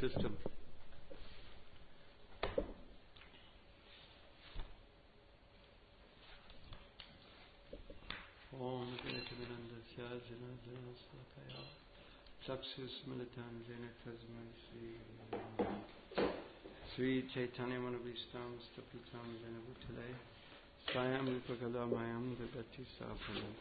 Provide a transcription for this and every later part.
system. Om Gyanatimirandasya Janajana Slakaya Chakshus Militan Jena Tasmai Sri Chaitanya Manabhistam Stapitam Jena Bhutale Swayam Vipakala Mayam Dadati Saphanam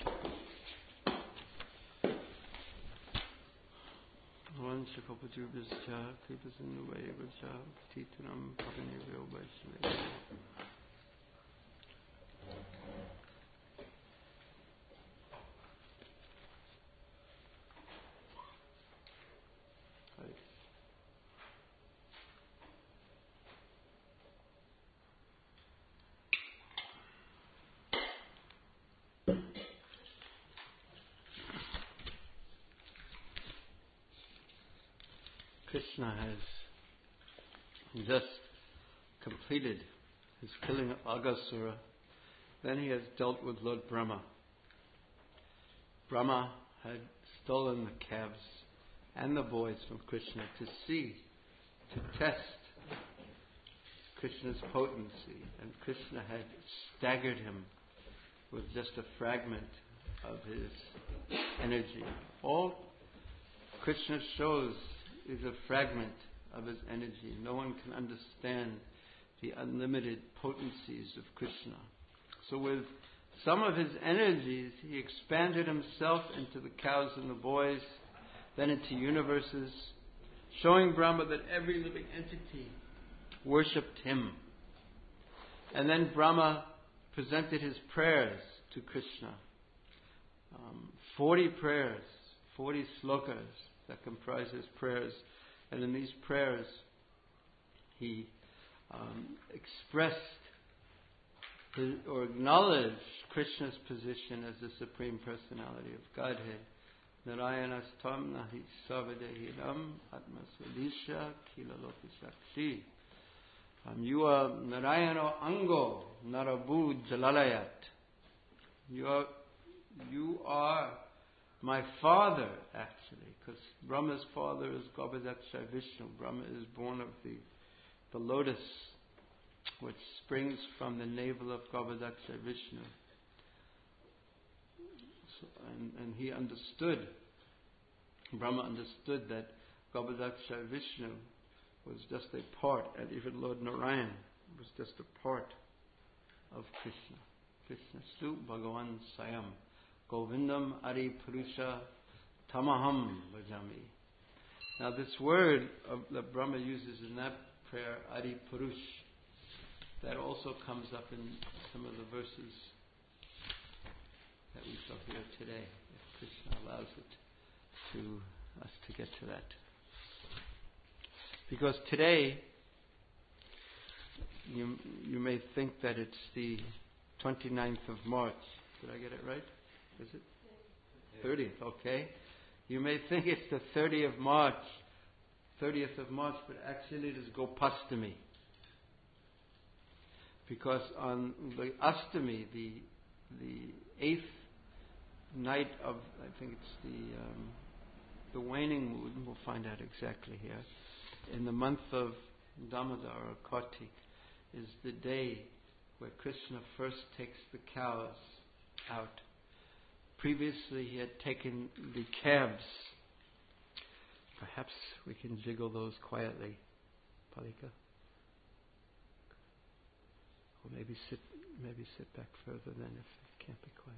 Vanshakapajubhascha Kripasinuvayavascha Patitanam Pavanivyo Vaishnavaya. Krishna has just completed his killing of Aghasura. Then he has dealt with Lord Brahma. Brahma had stolen the calves and the boys from Krishna to test Krishna's potency. And Krishna had staggered him with just a fragment of his energy. All Krishna shows is a fragment of his energy. No one can understand the unlimited potencies of Krishna. So with some of his energies, he expanded himself into the cows and the boys, then into universes, showing Brahma that every living entity worshipped him. And then Brahma presented his prayers to Krishna. 40 prayers, 40 slokas that comprise his prayers. And in these prayers, he expressed or acknowledged Krishna's position as the Supreme Personality of Godhead. Narayanastam nahi sarvadehidam atmasudisha kilalokishakshi. You are Narayana Ango Narabu Jalalayat. You are my father, actually, because Brahma's father is Garbhodaksha Vishnu. Brahma is born of the lotus, which springs from the navel of Garbhodaksha Vishnu. So, and he understood, Brahma understood that Garbhodaksha Vishnu was just a part, and even Lord Narayan was just a part of Krishna. Krishna Stu Bhagavan Sayam. Govindam Ari Purusha Tamaham Bhajami. Now this word that Brahma uses in that prayer, Adi Purush, that also comes up in some of the verses that we shall hear today, if Krishna allows it to us to get to that. Because today, you may think that it's the 29th of March. Did I get it right? Is it? 30th, okay. You may think it's the 30th of March, but actually it is Gopastami. Because on the Astami, the 8th night of, I think it's the waning moon, we'll find out exactly here, in the month of Damodar or Kartik, is the day where Krishna first takes the cows out. Previously he had taken the calves. Perhaps we can jiggle those quietly, Palika. Or maybe sit back further then if it can't be quiet.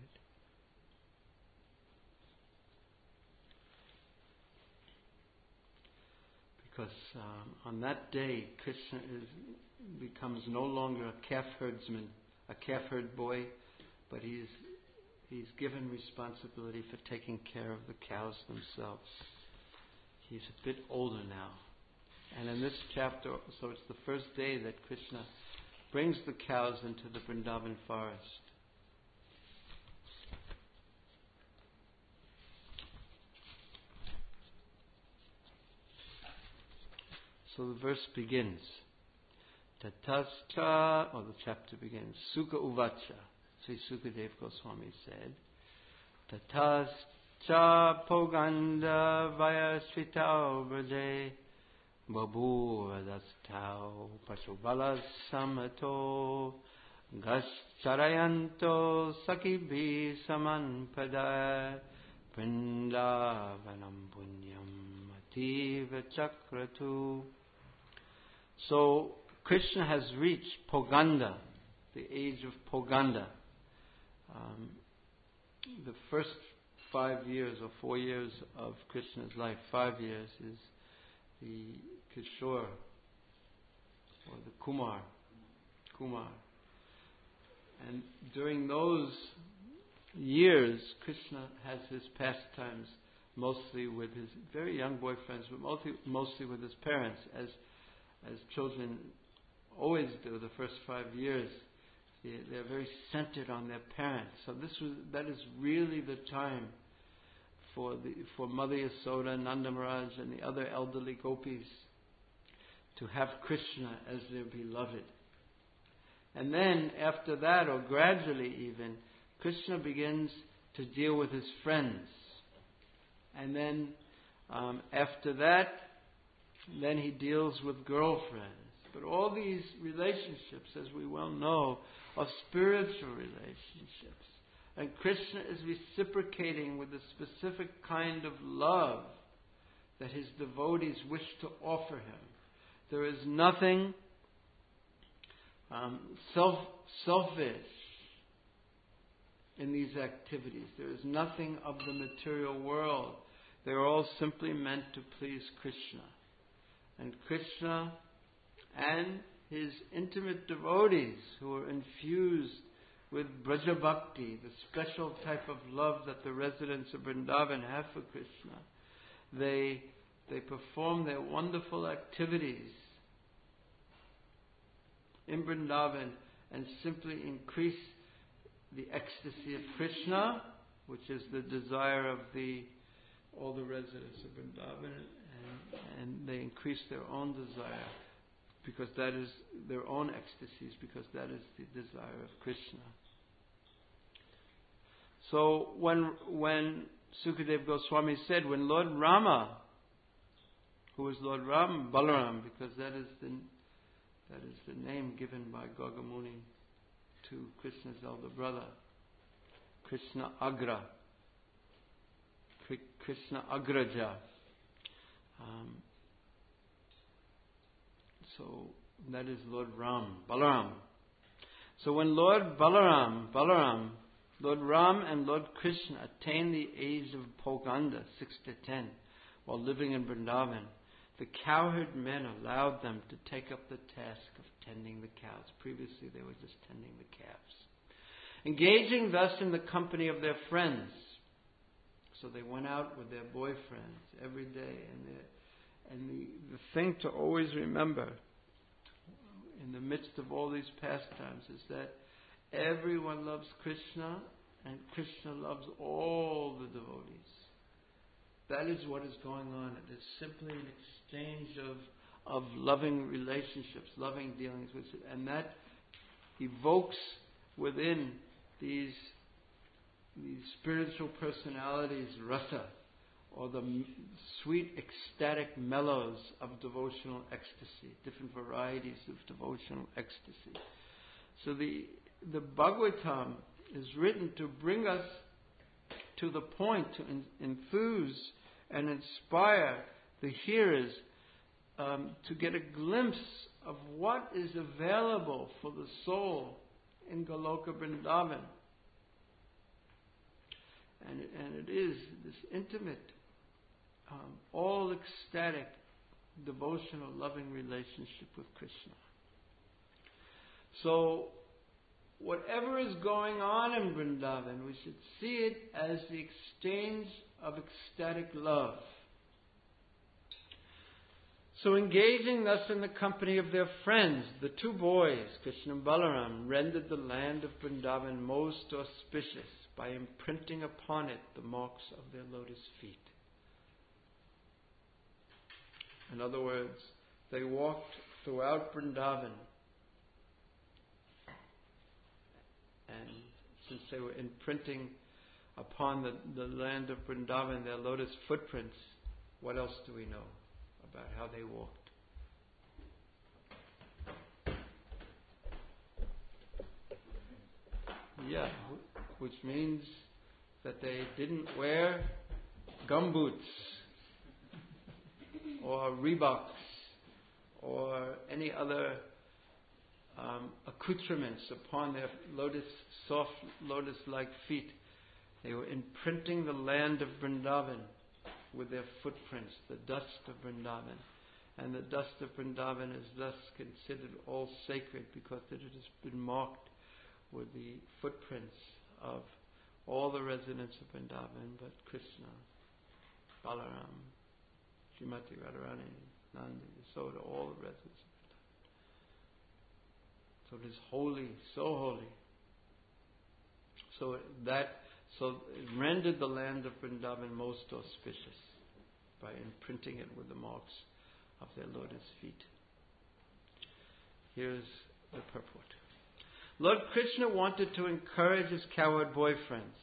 Because on that day Krishna becomes no longer a calf herdsman, a calf herd boy, but he's given responsibility for taking care of the cows themselves. He's a bit older now. And in this chapter, so it's the first day that Krishna brings the cows into the Vrindavan forest. So the verse begins. Tatascha, or the chapter begins. Sukha Uvacha. Sri Sukadev Goswami said, Tatascha Poganda Vaya Sritao Braje Babuvadastau Pasubala Samato Gascharayanto Sakibhi Samanpada Vrindavanam Punyam Ativa Chakratu. So Krishna has reached Poganda, the age of Poganda. The first 5 years or 4 years of Krishna's life, 5 years, is the Kishore or the Kumar. And during those years, Krishna has his pastimes mostly with his very young boyfriends, but mostly with his parents, as children always do. The first 5 years, they're very centered on their parents. So that is really the time for Mother Yasoda, Nanda Maharaj, and the other elderly gopis to have Krishna as their beloved. And then after that, or gradually even, Krishna begins to deal with his friends. And then after that, then he deals with girlfriends. But all these relationships, as we well know, are spiritual relationships. And Krishna is reciprocating with a specific kind of love that his devotees wish to offer him. There is nothing selfish in these activities. There is nothing of the material world. They are all simply meant to please Krishna. And Krishna and his intimate devotees who are infused with Braja Bhakti, the special type of love that the residents of Vrindavan have for Krishna, they perform their wonderful activities in Vrindavan and simply increase the ecstasy of Krishna, which is the desire of all the residents of Vrindavan, and they increase their own desire, because that is their own ecstasies, because that is the desire of Krishna. So when Sukadeva Goswami said, when Lord Rama, who was Lord Ram, Balaram, because that is the name given by Gagamuni to Krishna's elder brother, Krishna Agra, Krishna Agraja. So that is Lord Ram, Balaram. So when Lord Ram and Lord Krishna attained the age of Poganda, 6 to 10, while living in Vrindavan, the cowherd men allowed them to take up the task of tending the cows. Previously they were just tending the calves. Engaging thus in the company of their friends. So they went out with their boyfriends every day. And the thing to always remember in the midst of all these pastimes is that everyone loves Krishna and Krishna loves all the devotees. That is what is going on. It is simply an exchange of loving relationships, loving dealings with it. And that evokes within these spiritual personalities rasa, or the sweet ecstatic mellows of devotional ecstasy, different varieties of devotional ecstasy. So the Bhagavatam is written to bring us to the point, to enthuse and inspire the hearers to get a glimpse of what is available for the soul in Goloka Vrindavan. And it is this intimate, all ecstatic, devotional, loving relationship with Krishna. So, whatever is going on in Vrindavan, we should see it as the exchange of ecstatic love. So, engaging thus in the company of their friends, the two boys, Krishna and Balaram, rendered the land of Vrindavan most auspicious by imprinting upon it the marks of their lotus feet. In other words, they walked throughout Vrindavan, and since they were imprinting upon the land of Vrindavan their lotus footprints, what else do we know about how they walked? Yeah, which means that they didn't wear gumboots or Reeboks or any other accoutrements upon their soft lotus-like feet. They were imprinting the land of Vrindavan with their footprints, the dust of Vrindavan. And the dust of Vrindavan is thus considered all sacred because it has been marked with the footprints of all the residents of Vrindavan, but Krishna, Balaram, Srimati Radharani, Nandi, Yasoda, all the residents of Vrindavan. So it is holy, so holy. So it rendered the land of Vrindavan most auspicious by imprinting it with the marks of their lotus feet. Here's the purport. Lord Krishna wanted to encourage his cowherd boyfriends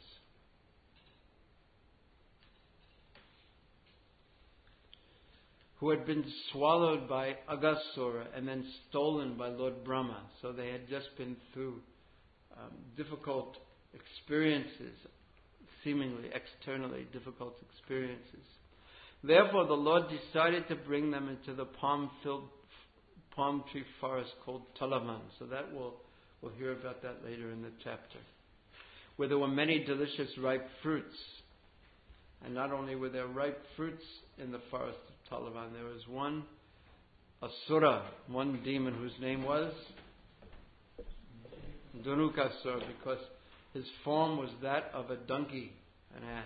who had been swallowed by Aghasura and then stolen by Lord Brahma. So they had just been through difficult experiences, seemingly externally difficult experiences. Therefore, the Lord decided to bring them into the palm tree forest called Talavan. So that we'll hear about that later in the chapter, where there were many delicious ripe fruits. And not only were there ripe fruits in the forest of Talavan, there was one Asura, one demon whose name was Dhanukasura, because his form was that of a donkey, an ass.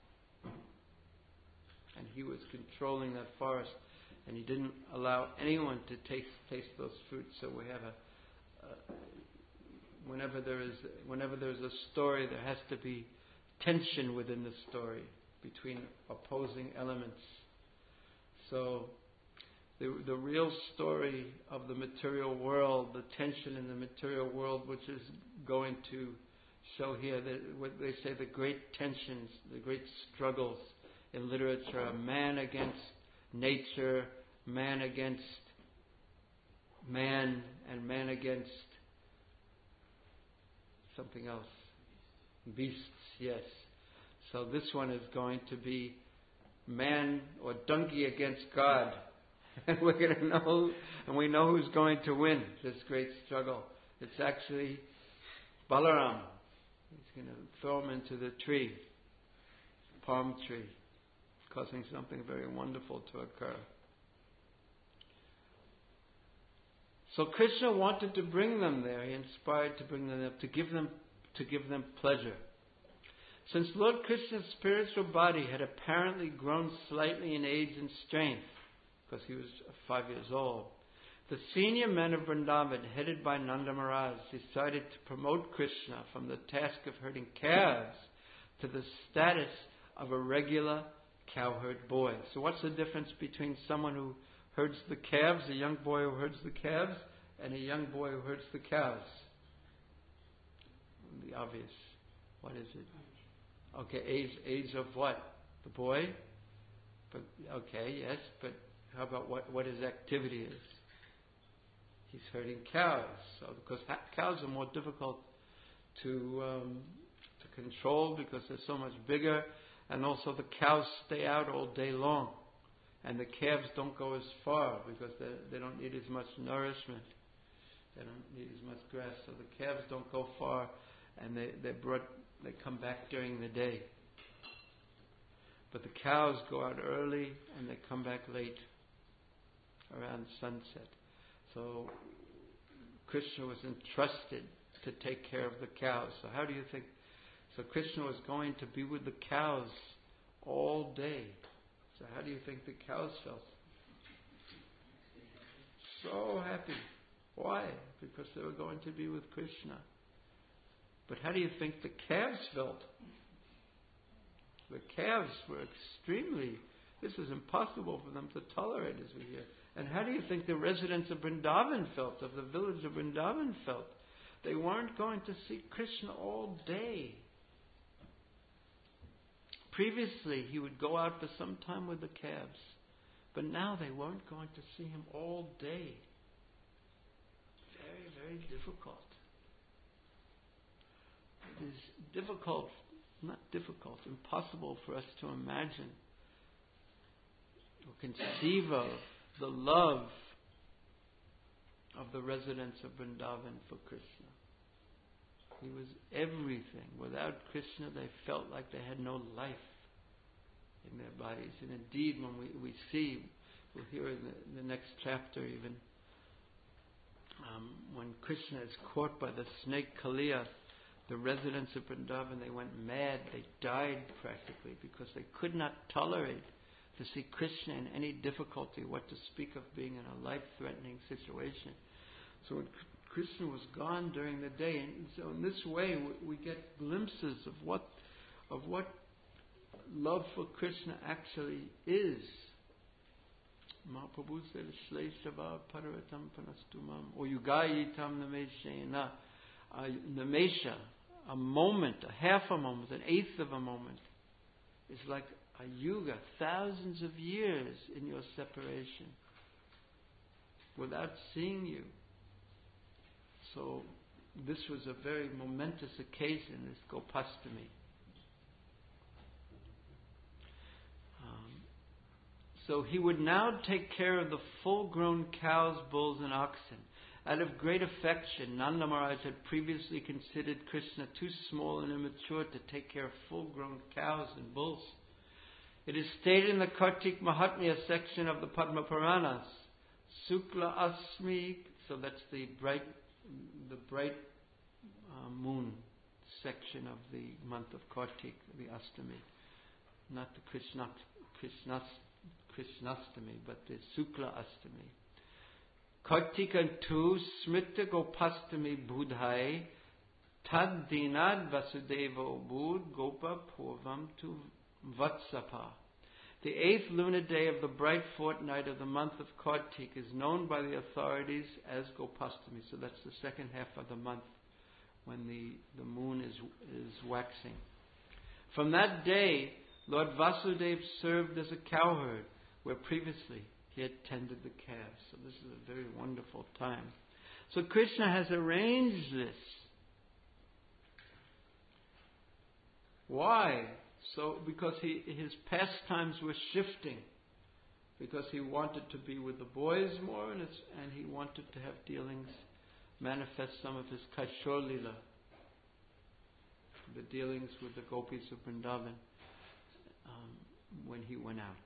And he was controlling that forest, and he didn't allow anyone to taste those fruits. So we have whenever there is a story, there has to be tension within the story between opposing elements. So the real story of the material world, the tension in the material world, which is going to show here that what they say the great tensions, the great struggles in literature are man against nature, man against man, and man against something else. Beasts, yes. So this one is going to be man or donkey against God. And we're going to know, and we know who's going to win this great struggle. It's actually Balaram. He's going to throw him into the tree, palm tree, causing something very wonderful to occur. So Krishna wanted to bring them there. He inspired to bring them there, to give them pleasure. Since Lord Krishna's spiritual body had apparently grown slightly in age and strength, because he was 5 years old, the senior men of Vrindavan, headed by Nanda Maharaj, decided to promote Krishna from the task of herding calves to the status of a regular cowherd boy. So what's the difference between someone who herds the calves, a young boy who herds the calves, and a young boy who herds the cows? The obvious. What is it? Okay, age of what? The boy? But okay, yes, but how about what his activity is? He's herding cows. So because cows are more difficult to control because they're so much bigger, and also the cows stay out all day long, and the calves don't go as far because they don't need as much nourishment. They don't need as much grass, so the calves don't go far, and they come back during the day. But the cows go out early and they come back late, around sunset. So Krishna was entrusted to take care of the cows. So how do you think? So Krishna was going to be with the cows all day. So how do you think the cows felt? So happy. Why? Because they were going to be with Krishna. But how do you think the calves felt? The calves were this was impossible for them to tolerate, as we hear. And how do you think the residents of Vrindavan felt, of the village of Vrindavan felt? They weren't going to see Krishna all day. Previously, he would go out for some time with the calves. But now they weren't going to see him all day. Very, very difficult. It is difficult, not difficult, impossible for us to imagine or conceive of the love of the residents of Vrindavan for Krishna. He was everything. Without Krishna, they felt like they had no life in their bodies. And indeed, when we see, we'll hear in the next chapter even, when Krishna is caught by the snake Kaliya, the residents of Vrindavan, they went mad. They died practically because they could not tolerate to see Krishna in any difficulty, what to speak of being in a life-threatening situation. So when Krishna was gone during the day, and so in this way we get glimpses of what love for Krishna actually is. Mahaprabhu said, Shleshava Paravatam Panastumam, or Yugayitam Nameshena. Namesha, a moment, a half a moment, an eighth of a moment, is like a yuga, thousands of years in your separation, without seeing you. So this was a very momentous occasion, this Gopastami. So he would now take care of the full-grown cows, bulls and oxen. Out of great affection, Nanda Maharaj had previously considered Krishna too small and immature to take care of full-grown cows and bulls. It is stated in the Kartik Mahatmya section of the Padma Puranas, Sukla Asmi, so that's the bright moon section of the month of Kartik, the Astami, not the Krishnastami, but the Sukla Astami. Kartika 2 Smrita Gopastami Budhai Tad Dinad Vasudeva Bud Gopa Purvam tu Vatsapa. The 8th lunar day of the bright fortnight of the month of Kartik is known by the authorities as Gopastami. So that's the second half of the month when the moon is waxing. From that day, Lord Vasudeva served as a cowherd, where previously he had tended the calves. So this is a very wonderful time. So Krishna has arranged this. Why? So because his pastimes were shifting. Because he wanted to be with the boys more, and he wanted to have dealings, manifest some of his Kashor Lila, the dealings with the gopis of Vrindavan, when he went out.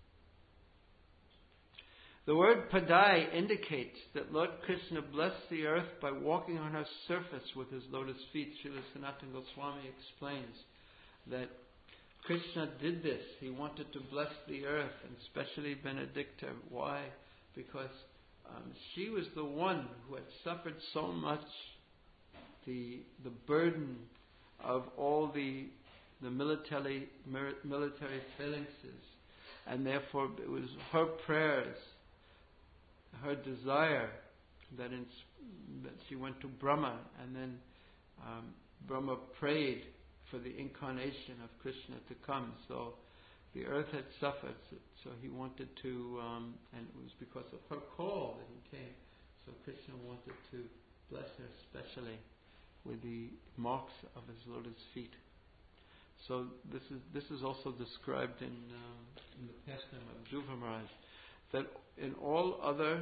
The word Padai indicates that Lord Krishna blessed the earth by walking on her surface with his lotus feet. Srila Sanatana Goswami explains that Krishna did this. He wanted to bless the earth, and especially Benedicta. Why? Because she was the one who had suffered so much the burden of all the military phalanxes, and therefore it was her prayers, her desire that she went to Brahma, and then Brahma prayed for the incarnation of Krishna to come. So the earth had suffered, so he wanted to, and it was because of her call that he came. So Krishna wanted to bless her specially with the marks of his lotus feet. So this is also described in the pastime of Dhruva Maharaj, that in all other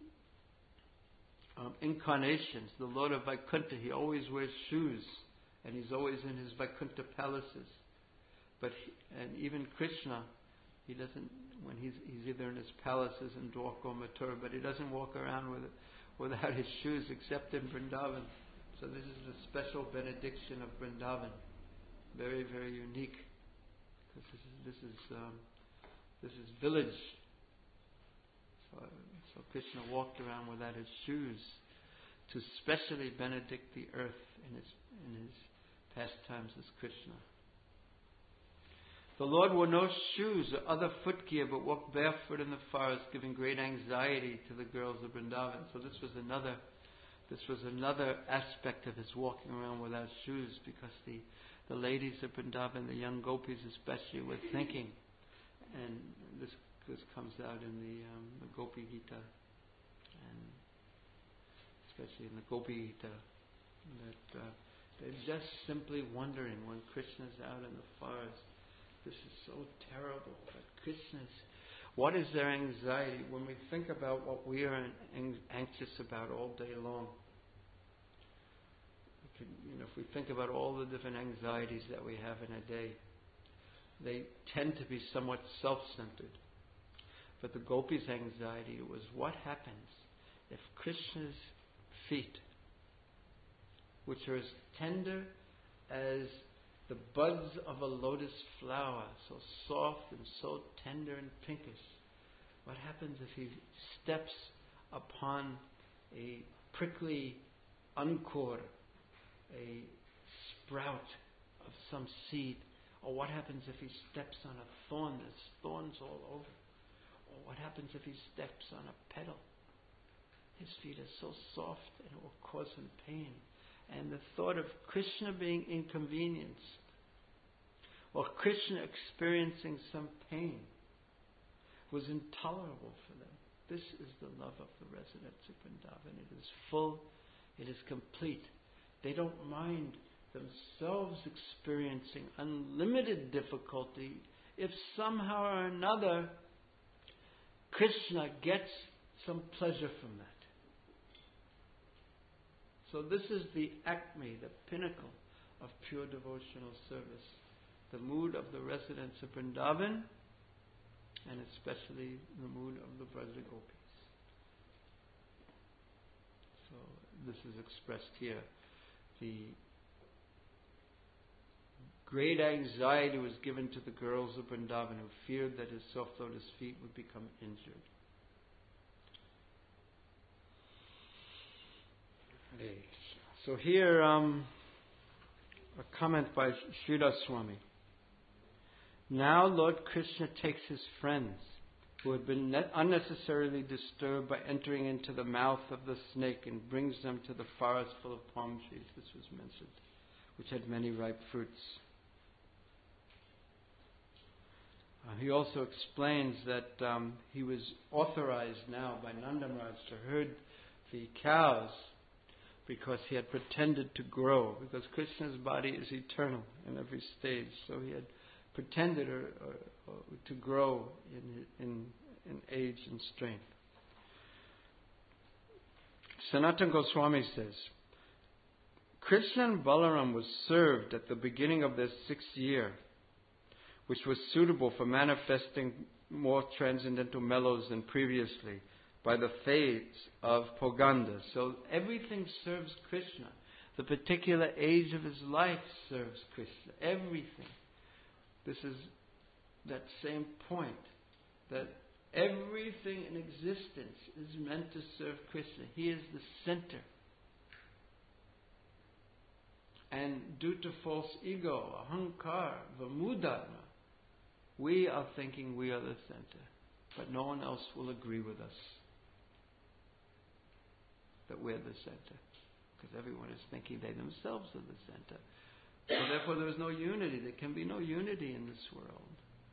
incarnations, the Lord of Vaikuntha, he always wears shoes, and he's always in his Vaikuntha palaces. But and even Krishna, he doesn't, when he's either in his palaces in Dwarka or Mathura, but he doesn't walk around without his shoes except in Vrindavan. So this is a special benediction of Vrindavan, very, very unique, because this is village. So Krishna walked around without his shoes to specially benedict the earth in his pastimes as Krishna. The Lord wore no shoes or other footgear, but walked barefoot in the forest, giving great anxiety to the girls of Vrindavan. So this was another aspect of his walking around without shoes, because the ladies of Vrindavan, the young gopis especially, were thinking, and this comes out in the Gopi Gita, and especially in the Gopi Gita, that They're just simply wondering when Krishna's out in the forest. This is so terrible. But Krishna's, what is their anxiety when we think about what we are anxious about all day long? If we think about all the different anxieties that we have in a day, they tend to be somewhat self-centered. But the gopis' anxiety was what happens if Krishna's feet, which are as tender as the buds of a lotus flower, so soft and so tender and pinkish, what happens if he steps upon a prickly ankur, a sprout of some seed? Or what happens if he steps on a thorn? There's thorns all over. Or what happens if he steps on a petal? His feet are so soft and it will cause him pain. And the thought of Krishna being inconvenienced, or Krishna experiencing some pain, was intolerable for them. This is the love of the residents of Vrindavan. It is full, it is complete. They don't mind themselves experiencing unlimited difficulty if somehow or another Krishna gets some pleasure from that. So this is the acme, the pinnacle of pure devotional service. The mood of the residents of Vrindavan, and especially the mood of the Braja Gopis. So this is expressed here. The great anxiety was given to the girls of Vrindavan who feared that his soft lotus feet would become injured. So here, a comment by Sridhar Swami. Now Lord Krishna takes his friends who had been unnecessarily disturbed by entering into the mouth of the snake and brings them to the forest full of palm trees, this was mentioned, which had many ripe fruits. He also explains that he was authorized now by Nanda Maharaj to herd the cows because he had pretended to grow, because Krishna's body is eternal in every stage, so he had pretended to grow in age and strength. Sanatana Goswami says, Krishna and Balaram was served at the beginning of their 6th year, which was suitable for manifesting more transcendental mellows than previously, by the fates of Poganda. So everything serves Krishna. The particular age of his life serves Krishna. Everything. This is that same point, that everything in existence is meant to serve Krishna. He is the center. And due to false ego, ahankar, vamudharma, we are thinking we are the center. But no one else will agree with us that we're the center. Because everyone is thinking they themselves are the center. So therefore there is no unity. There can be no unity in this world.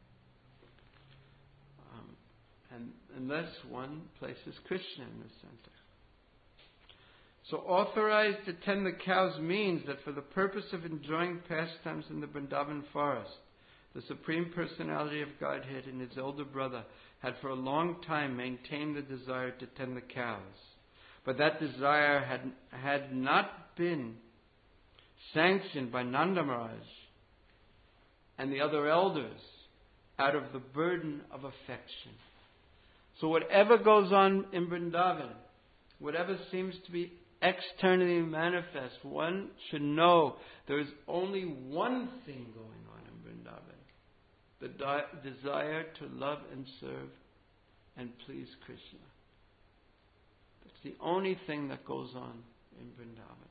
And unless one places Krishna in the center. So authorized to tend the cows means that for the purpose of enjoying pastimes in the Vrindavan forest, the Supreme Personality of Godhead and his elder brother had for a long time maintained the desire to tend the cows. But that desire had not been sanctioned by Nanda Maharaj and the other elders out of the burden of affection. So whatever goes on in Vrindavan, whatever seems to be externally manifest, one should know there is only one thing going on in Vrindavan. The desire to love and serve and please Krishna. That's the only thing that goes on in Vrindavan.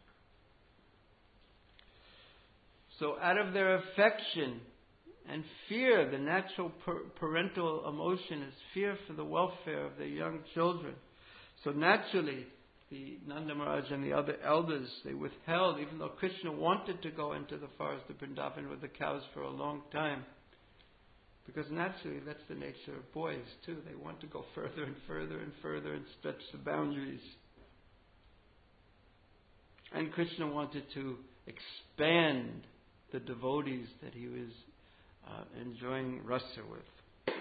So out of their affection and fear, the natural parental emotion is fear for the welfare of their young children. So naturally, the Nanda Maharaj and the other elders, they withheld, even though Krishna wanted to go into the forest of Vrindavan with the cows for a long time. Because naturally, that's the nature of boys too. They want to go further and further and further and stretch the boundaries. And Krishna wanted to expand the devotees that he was enjoying rasa with.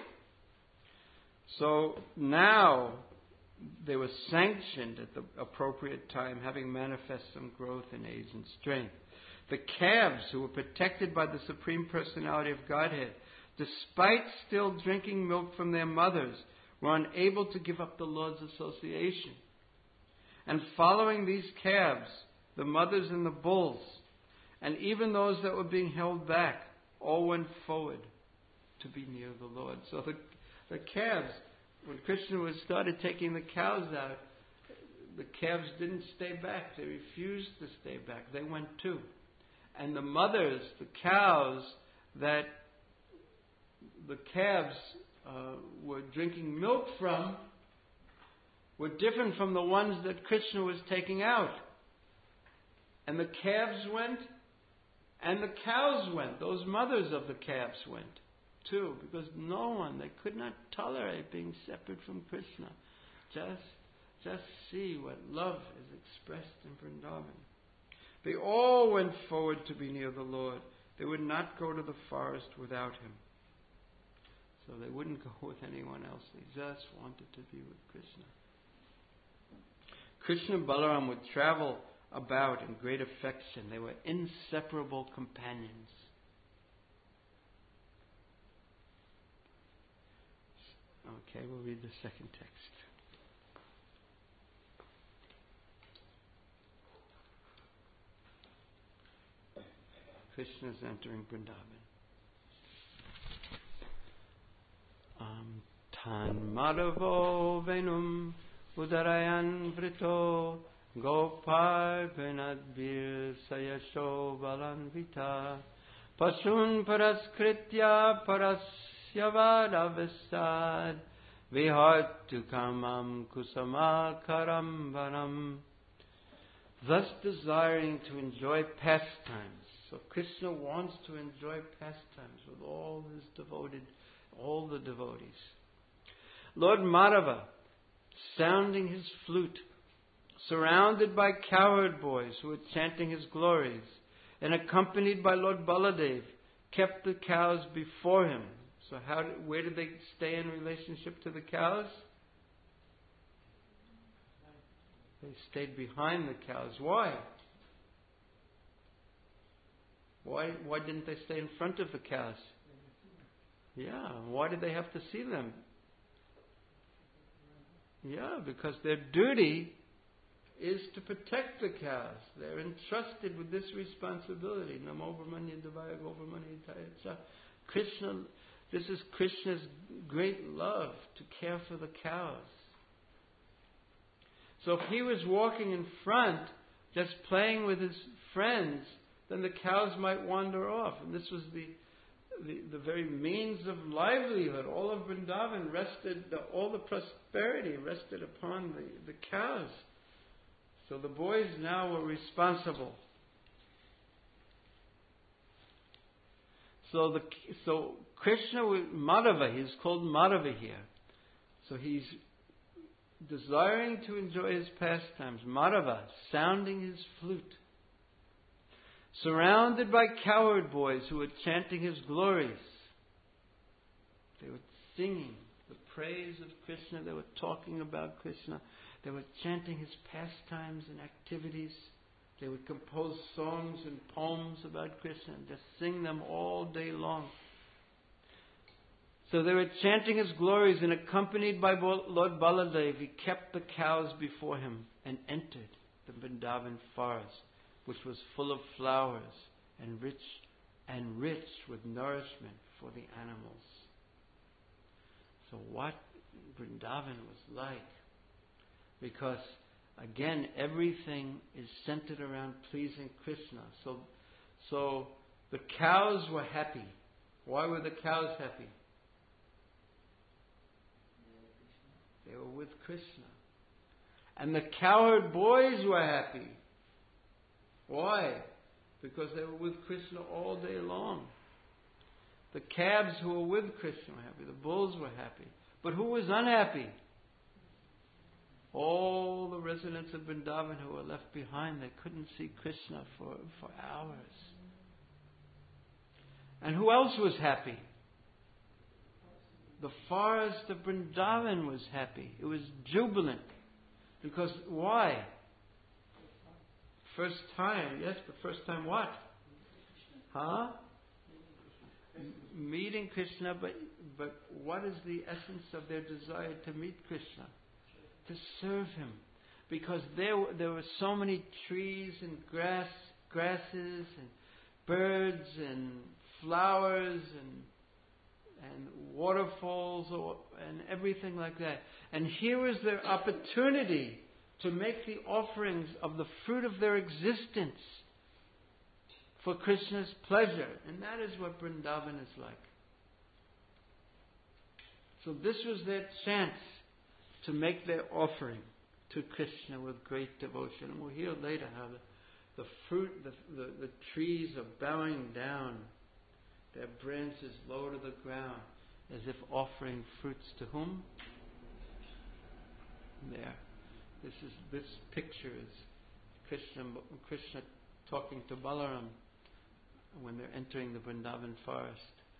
So now they were sanctioned at the appropriate time, having manifest some growth in age and strength. The calves, who were protected by the Supreme Personality of Godhead, despite still drinking milk from their mothers, were unable to give up the Lord's association. And following these calves, the mothers and the bulls, and even those that were being held back, all went forward to be near the Lord. So the calves, when Krishna started taking the cows out, the calves didn't stay back. They refused to stay back. They went too. And the mothers, the cows that the calves were drinking milk from, were different from the ones that Krishna was taking out. And the calves went, and the cows went. Those mothers of the calves went too, because they could not tolerate being separate from Krishna. Just see what love is expressed in Vrindavan. They all went forward to be near the Lord. They would not go to the forest without him. So they wouldn't go with anyone else. They just wanted to be with Krishna. Krishna and Balaram would travel about in great affection. They were inseparable companions. Okay, we'll read the second text. Krishna is entering Vrindavan. Tan Madhavo Venum Udarayan Vrito Gopal Venadbir Sayasho Balanvita Pasun Paraskritya Parasyavadavistad Vihatu Kamam Kusamakaram Vanam. Thus desiring to enjoy pastimes. So Krishna wants to enjoy pastimes with all the devotees. Lord Madhava, sounding his flute, surrounded by cowherd boys who were chanting his glories, and accompanied by Lord Baladev, kept the cows before him. So where did they stay in relationship to the cows? They stayed behind the cows. Why? Why didn't they stay in front of the cows? Yeah, why did they have to see them? Yeah, because their duty is to protect the cows. They're entrusted with this responsibility. Namo Brahmanya Devaya Govardhana. Krishna, this is Krishna's great love, to care for the cows. So if he was walking in front, just playing with his friends, then the cows might wander off. And this was the very means of livelihood. All of Vrindavan rested, all the prosperity rested upon the cows. So the boys now were responsible. So Krishna, Madhava, he's called Madhava here. So he's desiring to enjoy his pastimes. Madhava, sounding his flute. Surrounded by cowherd boys who were chanting his glories. They were singing the praise of Krishna. They were talking about Krishna. They were chanting his pastimes and activities. They would compose songs and poems about Krishna and just sing them all day long. So they were chanting his glories, and accompanied by Lord Baladev, he kept the cows before him and entered the Vrindavan forest, which was full of flowers and rich with nourishment for the animals. So what Vrindavan was like, because again everything is centered around pleasing Krishna. So the cows were happy. Why were the cows happy? They were with Krishna. And the cowherd boys were happy. Why? Because they were with Krishna all day long. The calves who were with Krishna were happy. The bulls were happy. But who was unhappy? All the residents of Vrindavan who were left behind, they couldn't see Krishna for hours. And who else was happy? The forest of Vrindavan was happy. It was jubilant. Because why? First time, yes, but first time what? Huh? Meeting Krishna, but what is the essence of their desire to meet Krishna? To serve Him. Because there were so many trees and grasses and birds and flowers and waterfalls and everything like that. And here was their opportunity to make the offerings of the fruit of their existence for Krishna's pleasure. And that is what Vrindavan is like. So this was their chance to make their offering to Krishna with great devotion. And we'll hear later how the fruit, the trees are bowing down, their branches low to the ground, as if offering fruits to whom? There. This picture is Krishna talking to Balaram when they're entering the Vrindavan forest.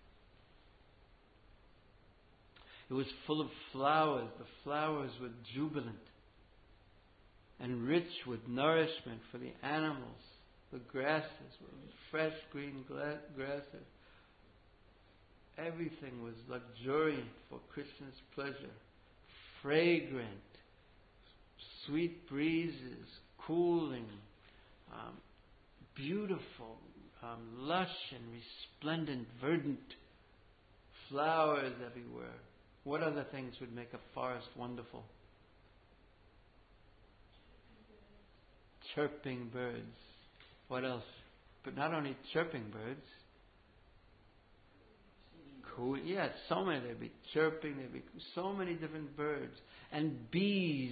It was full of flowers. The flowers were jubilant and rich with nourishment for the animals. The grasses were fresh green grasses. Everything was luxuriant for Krishna's pleasure. Fragrant, sweet breezes, cooling, beautiful, lush and resplendent, verdant flowers everywhere. What other things would make a forest wonderful? Chirping birds. What else? But not only chirping birds. Cool. Yeah, so many. There'd be chirping. There'd be so many different birds. And bees.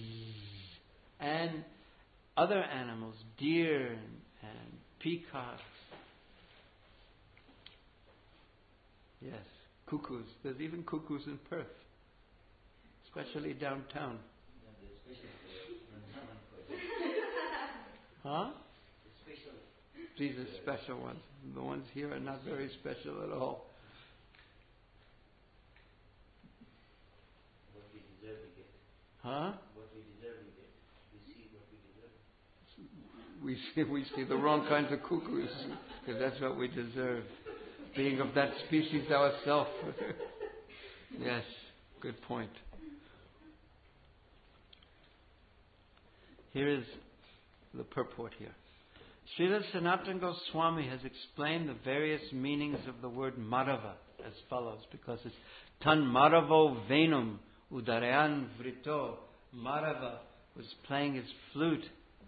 And other animals. Deer and peacocks. Yes. Cuckoos. There's even cuckoos in Perth. Especially downtown. Huh? These are special ones. The ones here are not very special at all. What we deserve we get. Huh? What we deserve we get. We see what we deserve. We see the wrong kinds of cuckoos, because that's what we deserve. Being of that species ourselves. Yes, good point. Here is the purport here. Srila Sanatana Goswami has explained the various meanings of the word Madhava as follows, because it's Tan Madhavo Venum Udarayan Vrito. Madhava was playing his flute,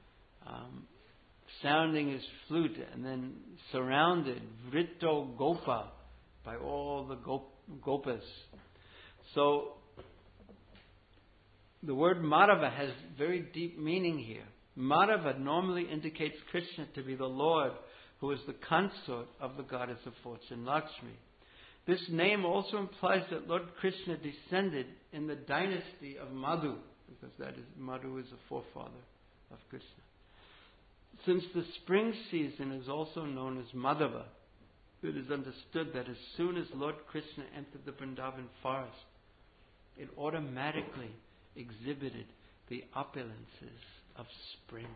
sounding his flute, and then surrounded Vrito Gopa by all the Gopas. So the word Madhava has very deep meaning here. Madhava normally indicates Krishna to be the Lord, who is the consort of the goddess of fortune, Lakshmi. This name also implies that Lord Krishna descended in the dynasty of Madhu, because Madhu is a forefather of Krishna. Since the spring season is also known as Madhava, it is understood that as soon as Lord Krishna entered the Vrindavan forest, it automatically exhibited the opulences of spring,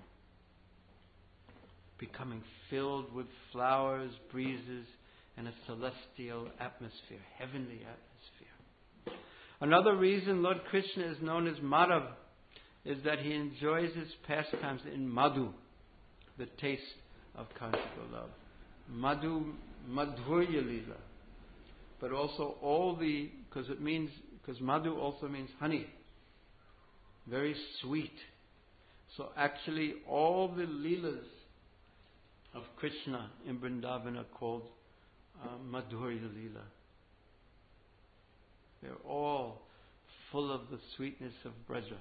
becoming filled with flowers, breezes, and a celestial atmosphere, heavenly atmosphere. Another reason Lord Krishna is known as Madhav is that he enjoys his pastimes in Madhu, the taste of conjugal love. Madhurya Lila. But also because Madhu also means honey. Very sweet. So actually all the Leelas of Krishna in Vrindavan are called Madhurya Lila. They're all full of the sweetness of Braja.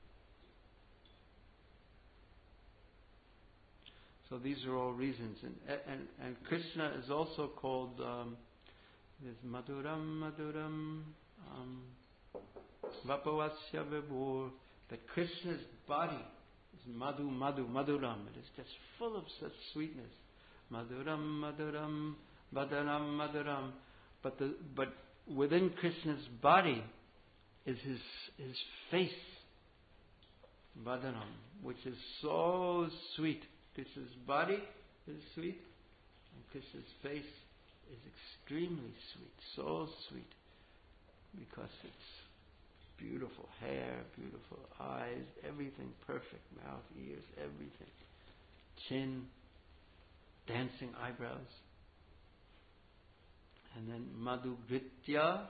So these are all reasons. And Krishna is also called there's Madhuram Vapavasya Vibhur that Krishna's body is madhu, madhu, madhuram. It is just full of such sweetness. Madhuram, madhuram, badaram, madhuram. But within Krishna's body is his face, badaram, which is so sweet. Krishna's body is sweet, and Krishna's face is extremely sweet, so sweet, because it's beautiful hair, beautiful eyes, everything perfect, mouth, ears, everything. Chin, dancing eyebrows. And then Madhu Gritya,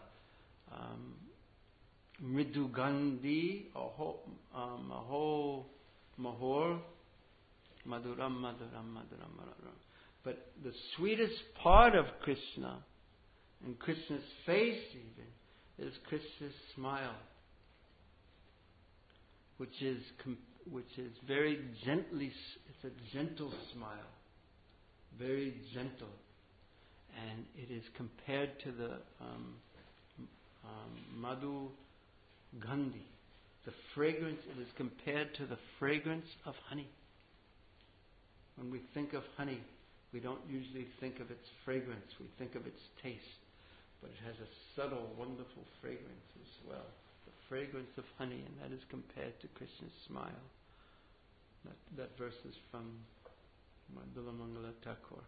Mridu Gandhi, Maho Mahor, Madhuram, Madhuram, Madhuram, Madhuram. But the sweetest part of Krishna, and Krishna's face even, is Krishna's smile, which is very gently, it's a gentle smile, very gentle, and it is compared to the Madhu Gandhi, the fragrance. It is compared to the fragrance of honey. When we think of honey, we don't usually think of its fragrance, we think of its taste, but it has a subtle, wonderful fragrance as well. The fragrance of honey, and that is compared to Krishna's smile. That verse is from Madhula Mangala Thakur.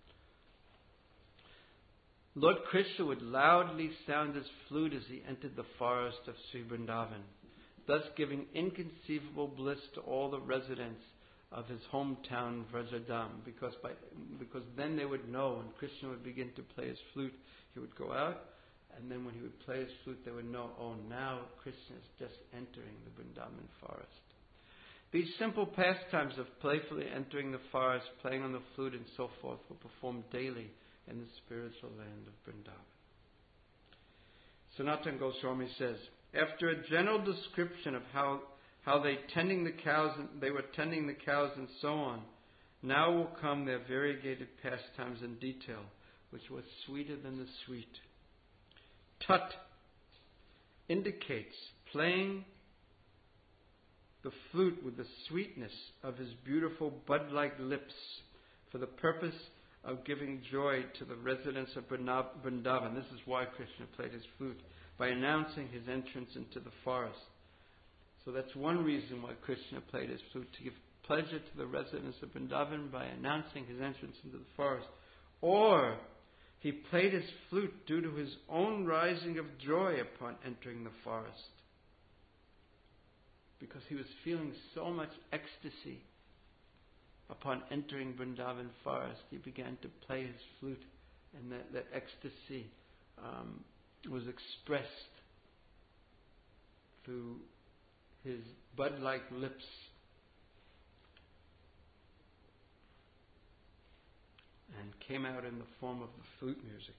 Lord Krishna would loudly sound his flute as he entered the forest of Sri Vrindavan, thus giving inconceivable bliss to all the residents of his hometown Vrajadam, because then they would know when Krishna would begin to play his flute, he would go out, and then when he would play his flute, they would know, oh, now Krishna is just entering the Vrindavan forest. These simple pastimes of playfully entering the forest, playing on the flute and so forth, were performed daily in the spiritual land of Vrindavan. Sanatana Goswami says, after a general description of how they were tending the cows and so on, now will come their variegated pastimes in detail, which was sweeter than the sweet. Tat indicates playing the flute with the sweetness of his beautiful bud-like lips for the purpose of giving joy to the residents of Vrindavan. This is why Krishna played his flute, by announcing his entrance into the forest. So that's one reason why Krishna played his flute, to give pleasure to the residents of Vrindavan by announcing his entrance into the forest. Or he played his flute due to his own rising of joy upon entering the forest, because he was feeling so much ecstasy upon entering Vrindavan forest. He began to play his flute, and that ecstasy was expressed through his bud-like lips. And came out in the form of the flute music.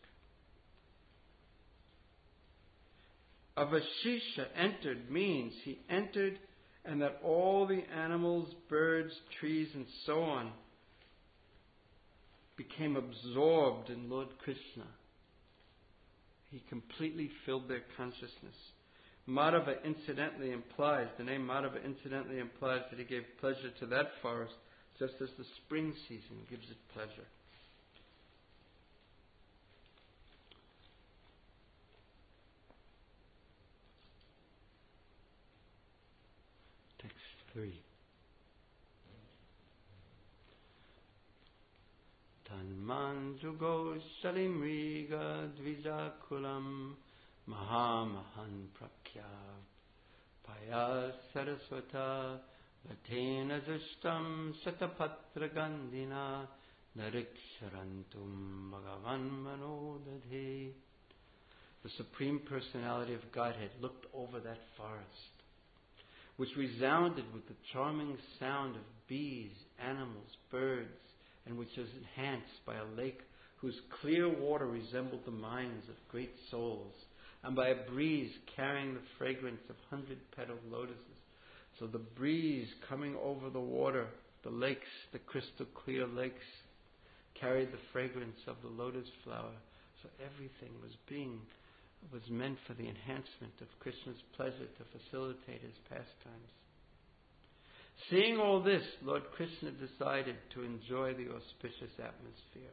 Avashisha entered means he entered, and that all the animals, birds, trees, and so on became absorbed in Lord Krishna. He completely filled their consciousness. Madhava incidentally implies, the name Madhava incidentally implies that he gave pleasure to that forest, just as the spring season gives it pleasure. Text 3. Tanmanjugo shalimriga dvijakulam mahamahan prakya paya saraswata vatena zushtam satapatra gandhina nariksharantum bhagavan manodadhe. The Supreme Personality of Godhead looked over that forest, which resounded with the charming sound of bees, animals, birds, and which was enhanced by a lake whose clear water resembled the minds of great souls, and by a breeze carrying the fragrance of 100-petaled lotuses. So the breeze coming over the water, the lakes, the crystal clear lakes, carried the fragrance of the lotus flower. So everything was being was meant for the enhancement of Krishna's pleasure to facilitate his pastimes. Seeing all this, Lord Krishna decided to enjoy the auspicious atmosphere.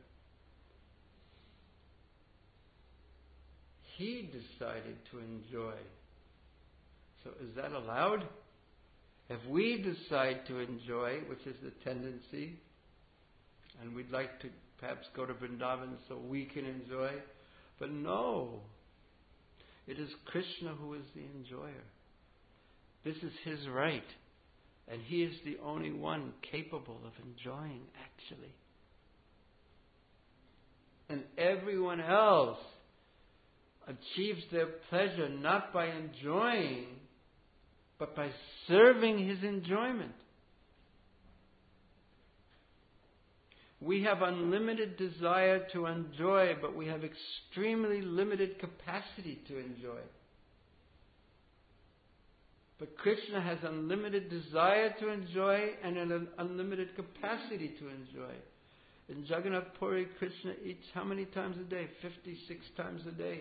He decided to enjoy. So is that allowed? If we decide to enjoy, which is the tendency, and we'd like to perhaps go to Vrindavan so we can enjoy, but no, it is Krishna who is the enjoyer. This is his right, and he is the only one capable of enjoying, actually. And everyone else achieves their pleasure not by enjoying, but by serving his enjoyment. We have unlimited desire to enjoy, but we have extremely limited capacity to enjoy. But Krishna has unlimited desire to enjoy and an unlimited capacity to enjoy. In Jagannath Puri, Krishna eats how many times a day? 56 times a day.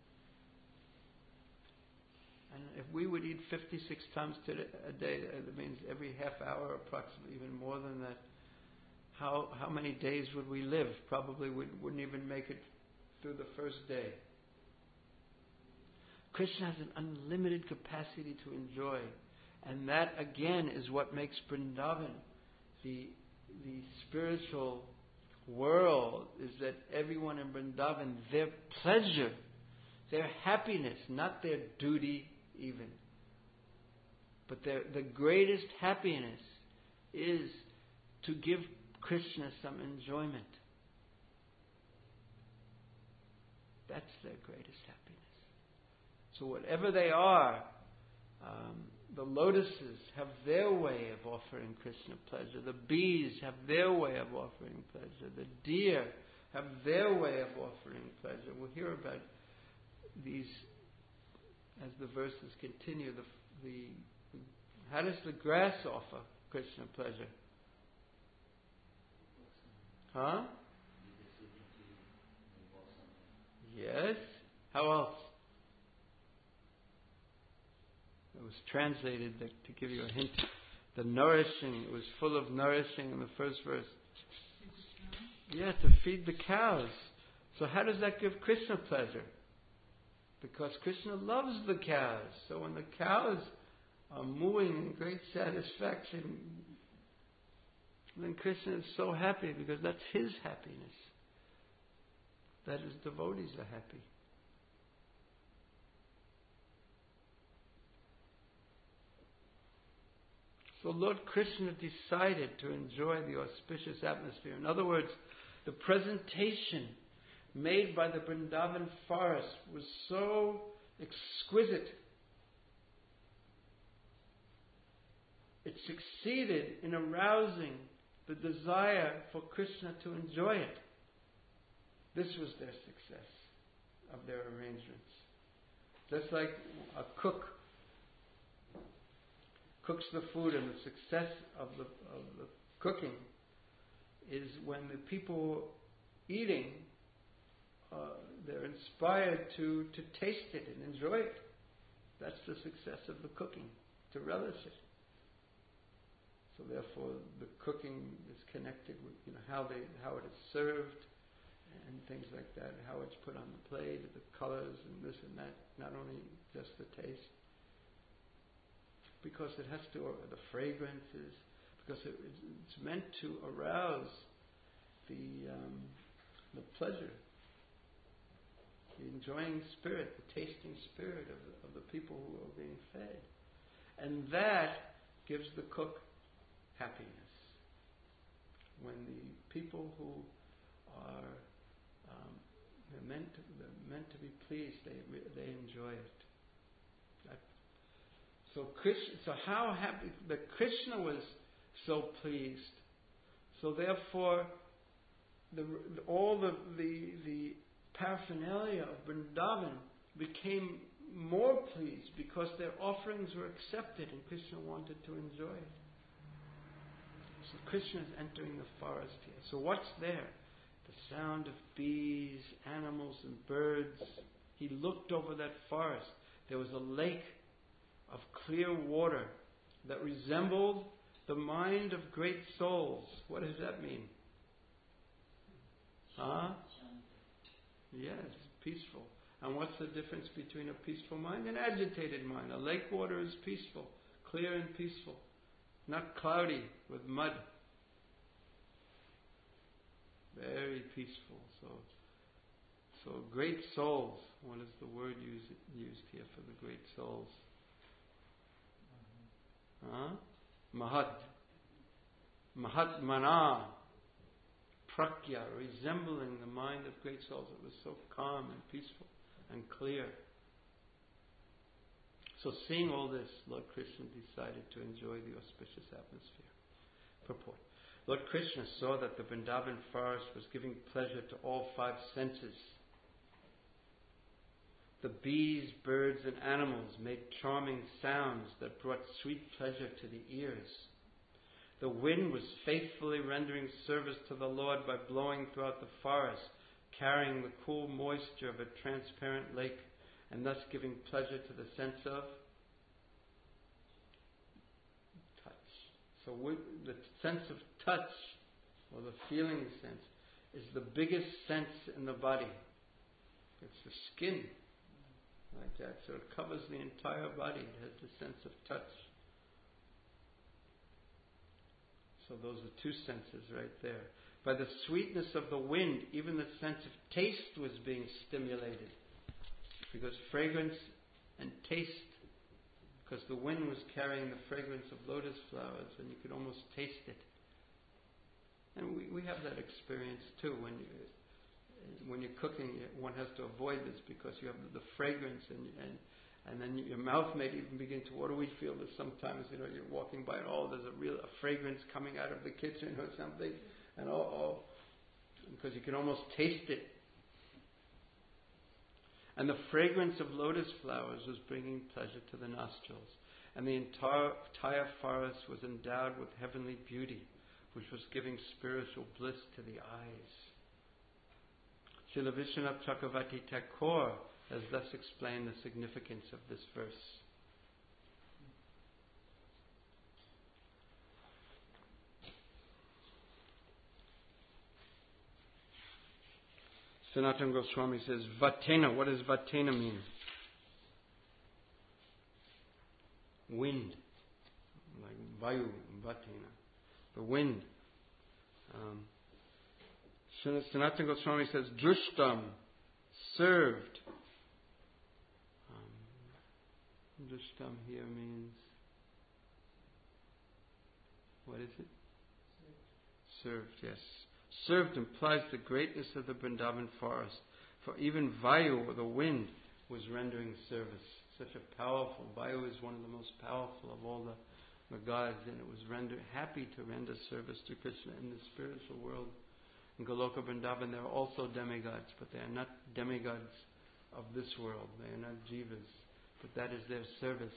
And if we would eat 56 times a day, that means every half hour, approximately, even more than that. How many days would we live? Probably wouldn't even make it through the first day. Krishna has an unlimited capacity to enjoy. And that, again, is what makes Vrindavan the spiritual world, is that everyone in Vrindavan, their pleasure, their happiness, not their duty even, but the greatest happiness is to give Krishna some enjoyment. That's their greatest happiness. So whatever they are, the lotuses have their way of offering Krishna pleasure. The bees have their way of offering pleasure. The deer have their way of offering pleasure. We'll hear about these as the verses continue. How does the grass offer Krishna pleasure? Huh? Yes. How else? It was translated to give you a hint. The nourishing, it was full of nourishing in the first verse. Yeah, to feed the cows. So how does that give Krishna pleasure? Because Krishna loves the cows. So when the cows are mooing in great satisfaction, then Krishna is so happy because that's his happiness. That his devotees are happy. So Lord Krishna decided to enjoy the auspicious atmosphere. In other words, the presentation made by the Vrindavan forest was so exquisite. It succeeded in arousing the desire for Krishna to enjoy it. This was their success of their arrangements. Just like a cook cooks the food, and the success of the cooking is when the people eating, they're inspired to taste it and enjoy it. That's the success of the cooking, to relish it. So therefore, the cooking is connected with how it is served and things like that, how it's put on the plate, the colors and this and that. Not only just the taste, because it has to, the fragrances, because it's meant to arouse the pleasure, the enjoying spirit, the tasting spirit of the people who are being fed. And that gives the cook happiness. When the people who are they're meant to be pleased, they enjoy it. So how happy that Krishna was so pleased. So therefore, all the paraphernalia of Vrindavan became more pleased because their offerings were accepted and Krishna wanted to enjoy it. So Krishna is entering the forest here. So what's there? The sound of bees, animals and birds, He looked over that forest. There was a lake of clear water that resembled the mind of great souls. What does that mean? Huh? Yes, peaceful. And what's the difference between a peaceful mind and an agitated mind? A lake water is peaceful, clear and peaceful, not cloudy with mud. Very peaceful. So great souls. What is the word used here for the great souls? Mahatmana. Prakya, resembling the mind of great souls. It was so calm and peaceful and clear. So seeing all this, Lord Krishna decided to enjoy the auspicious atmosphere. Purport. Lord Krishna saw that the Vrindavan forest was giving pleasure to all five senses. The bees, birds and animals made charming sounds that brought sweet pleasure to the ears. The wind was faithfully rendering service to the Lord by blowing throughout the forest, carrying the cool moisture of a transparent lake, and thus giving pleasure to the sense of touch. So the sense of touch, or the feeling sense, is the biggest sense in the body. It's the skin, like that. So it covers the entire body. It has the sense of touch. So those are two senses right there. By the sweetness of the wind, even the sense of taste was being stimulated. Because fragrance and taste, because the wind was carrying the fragrance of lotus flowers and you could almost taste it. And we have that experience too. When you're cooking, one has to avoid this because you have the fragrance and then your mouth may even begin to water. We feel this sometimes, you're walking by and there's a fragrance coming out of the kitchen or something, and because you can almost taste it. And the fragrance of lotus flowers was bringing pleasure to the nostrils, and the entire forest was endowed with heavenly beauty, which was giving spiritual bliss to the eyes. Srila Vishwanath Chakravarti Thakur has thus explained the significance of this verse. Sanatana Goswami says, Vatena. What does Vatena mean? Wind. Like Vayu, Vatena. The wind. Sanatana Goswami says, Drushtam. Served. Drushtam here means, what is it? Served, yes. Served implies the greatness of the Vrindavan forest, for even Vayu, or the wind, was rendering service. Such a powerful, Vayu is one of the most powerful of all the gods, and it was happy to render service to Krishna in the spiritual world. In Goloka Vrindavan there are also demigods, but they are not demigods of this world. They are not jivas, but that is their service.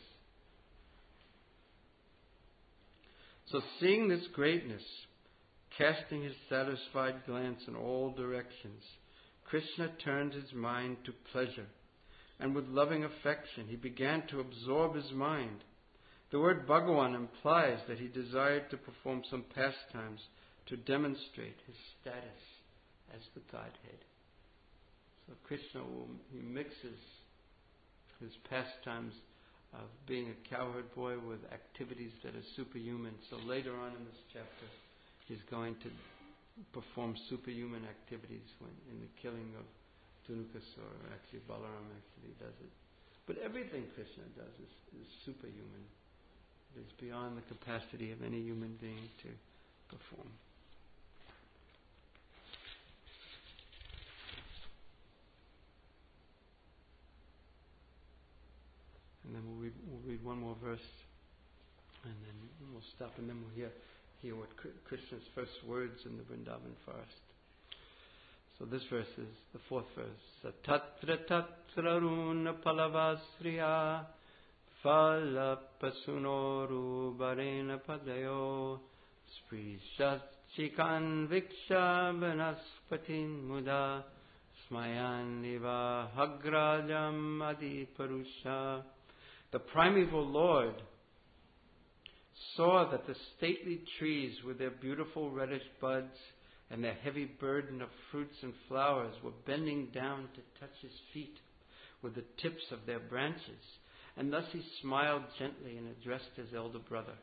So seeing this greatness, casting his satisfied glance in all directions, Krishna turned his mind to pleasure, and with loving affection he began to absorb his mind. The word Bhagavan implies that he desired to perform some pastimes to demonstrate his status as the Godhead. So Krishna he mixes his pastimes of being a cowherd boy with activities that are superhuman. So later on in this chapter, he's going to perform superhuman activities in the killing of Dhanukasura. Actually, Balaram actually does it. But everything Krishna does is superhuman. It is beyond the capacity of any human being to perform. And then we'll read one more verse, and then we'll stop, and then we'll hear what Krishna's first words in the Vrindavan forest. So this verse is the fourth verse. Tatra tatra runa palavasriya phala pasunoru barena padayo sprishat chikan viksha banaspatin muda Smayaniva Hagrajam Adi Purusha. The primeval Lord saw that the stately trees with their beautiful reddish buds and their heavy burden of fruits and flowers were bending down to touch his feet with the tips of their branches, and thus he smiled gently and addressed his elder brother.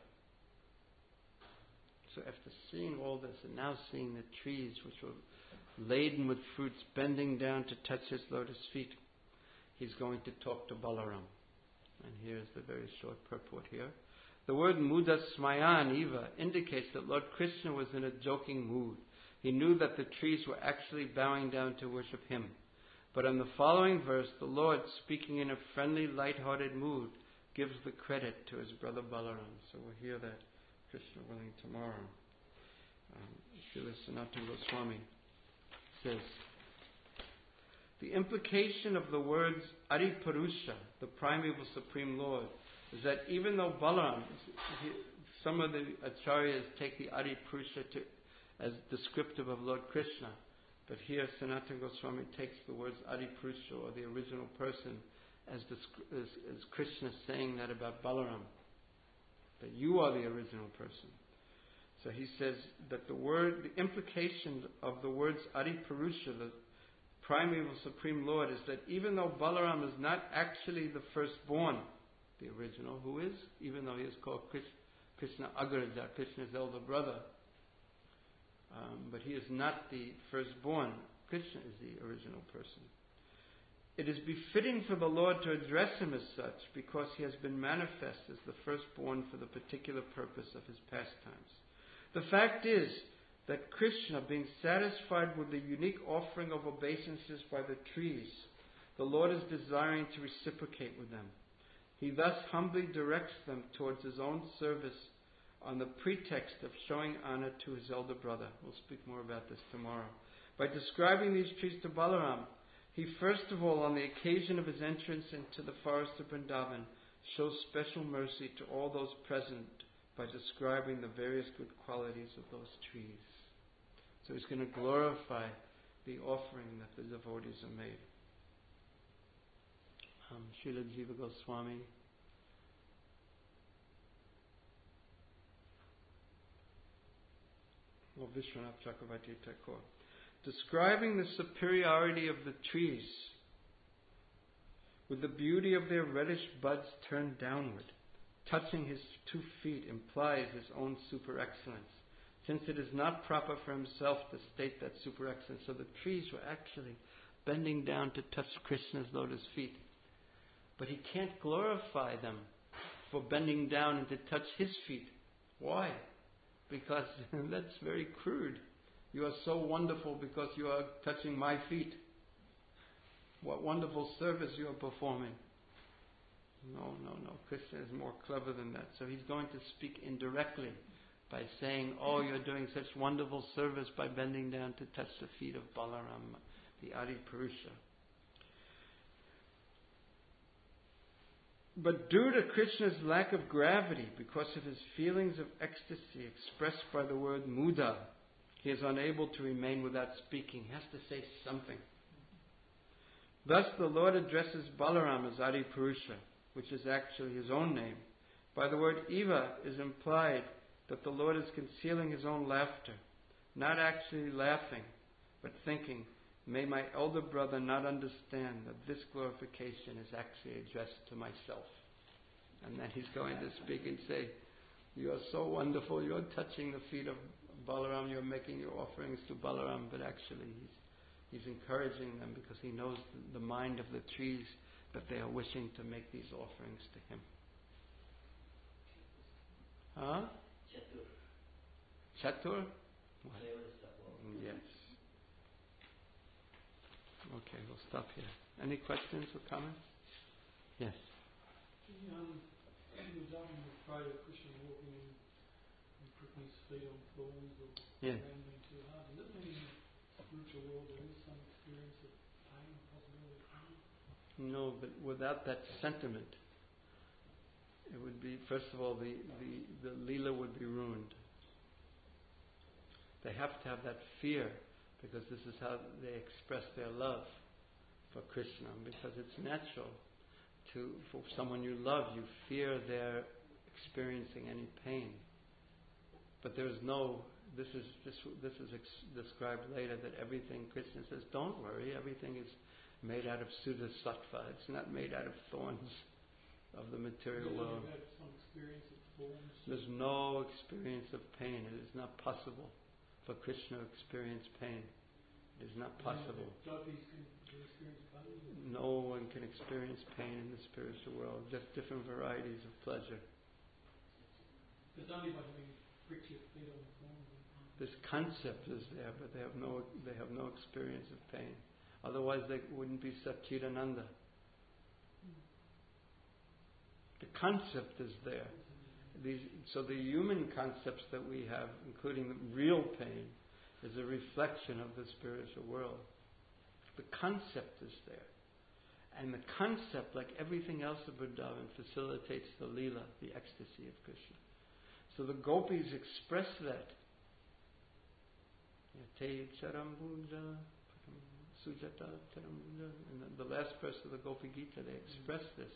So after seeing all this and now seeing the trees which were laden with fruits bending down to touch his lotus feet, he's going to talk to Balaram. And here's the very short purport here. The word Muda Smayan Eva indicates that Lord Krishna was in a joking mood. He knew that the trees were actually bowing down to worship him. But in the following verse, the Lord, speaking in a friendly, light-hearted mood, gives the credit to his brother Balaram. So we'll hear that, Krishna willing, tomorrow. Srila Sanatana Goswami says, the implication of the words Adi Purusha, the primeval Supreme Lord, is that even though Balaram, some of the acharyas take the Adi Purusha as descriptive of Lord Krishna, but here Sanatana Goswami takes the words Adi Purusha, or the original person, as Krishna saying that about Balaram, that you are the original person. So he says that the implication of the words Adi Purusha, the primeval Supreme Lord, is that even though Balaram is not actually the firstborn, the original, who is, even though he is called Krishna Agraja, Krishna's elder brother, but he is not the firstborn. Krishna is the original person. It is befitting for the Lord to address him as such because he has been manifest as the firstborn for the particular purpose of his pastimes. The fact is that Krishna, being satisfied with the unique offering of obeisances by the trees, the Lord is desiring to reciprocate with them. He thus humbly directs them towards his own service on the pretext of showing honor to his elder brother. We'll speak more about this tomorrow. By describing these trees to Balaram, he first of all, on the occasion of his entrance into the forest of Vrindavan, shows special mercy to all those present by describing the various good qualities of those trees. So he's going to glorify the offering that the devotees have made. Srila Jiva Goswami or Vishwanath Chakravarti Thakur, describing the superiority of the trees with the beauty of their reddish buds turned downward. Touching his 2 feet implies his own super excellence, since it is not proper for himself to state that super excellence. So the trees were actually bending down to touch Krishna's lotus feet. But he can't glorify them for bending down and to touch his feet. Why? Because that's very crude. You are so wonderful because you are touching my feet. What wonderful service you are performing. No. Krishna is more clever than that. So he's going to speak indirectly by saying, oh, you're doing such wonderful service by bending down to touch the feet of Balaram, the Adi Purusha. But due to Krishna's lack of gravity, because of his feelings of ecstasy expressed by the word muda, he is unable to remain without speaking. He has to say something. Thus the Lord addresses Balaram as Adi Purusha, which is actually his own name. By the word Eva is implied that the Lord is concealing his own laughter, not actually laughing, but thinking, may my elder brother not understand that this glorification is actually addressed to myself. And then he's going to speak and say, you are so wonderful, you're touching the feet of Balaram, you're making your offerings to Balaram, but actually he's encouraging them because he knows the mind of the trees that they are wishing to make these offerings to him. Huh? Chatur? What? Yes. Okay, we'll stop here. Any questions or comments? Yes. The Dharma of Friday, Krishna walking and putting his feet on thorns or rambling too hard. Does that mean in the spiritual world there is some experience of pain, possibility of pain? No, but without that sentiment, it would be, first of all, the Leela would be ruined. They have to have that fear, because this is how they express their love. for Krishna, because it's natural for someone you love, you fear they're experiencing any pain. But there's no. This is described later that everything, Krishna says, don't worry, everything is made out of Sudha Sattva. It's not made out of thorns of the material world. There's no experience of pain. It is not possible for Krishna to experience pain. It is not possible. No one can experience pain in the spiritual world. Just different varieties of pleasure. It's only by having pricked your feet on the thorns. This concept is there, but they have no experience of pain. Otherwise, they wouldn't be Satchidananda. The concept is there. So the human concepts that we have, including the real pain, is a reflection of the spiritual world. The concept is there. And the concept, like everything else of Vrindavan, facilitates the lila, the ecstasy of Krishna. So the gopis express that. Te charambuja, sujata charambuja. In the last verse of the Gopi Gita, they express this.